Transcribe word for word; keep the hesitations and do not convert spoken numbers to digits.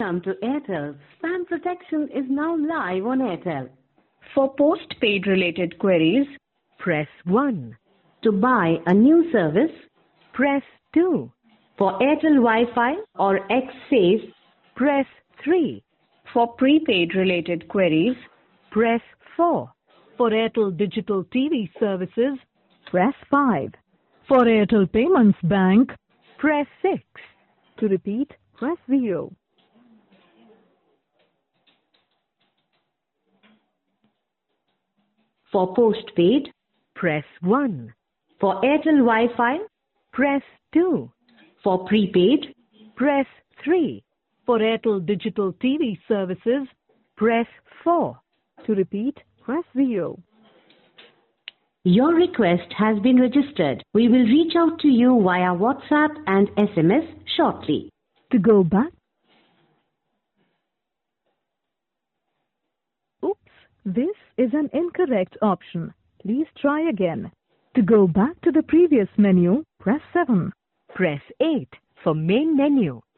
Welcome to Airtel. Spam protection is now live on Airtel. For postpaid related queries, press one. To buy a new service, Press two. for Airtel Wi-Fi or X-Safe, Press three. For prepaid related queries, press four. For Airtel Digital T V services, press five. For Airtel Payments Bank, press six. To repeat, press zero. for postpaid, Press one. for Airtel Wi-Fi, Press two. for prepaid, Press three. For Airtel Digital T V services, press four. To repeat, press zero. your request has been registered. We will reach out to you via WhatsApp and S M S shortly. To go back. Oops, this is an incorrect option. Please try again. To go back to the previous menu, press seven. Press eight for main menu.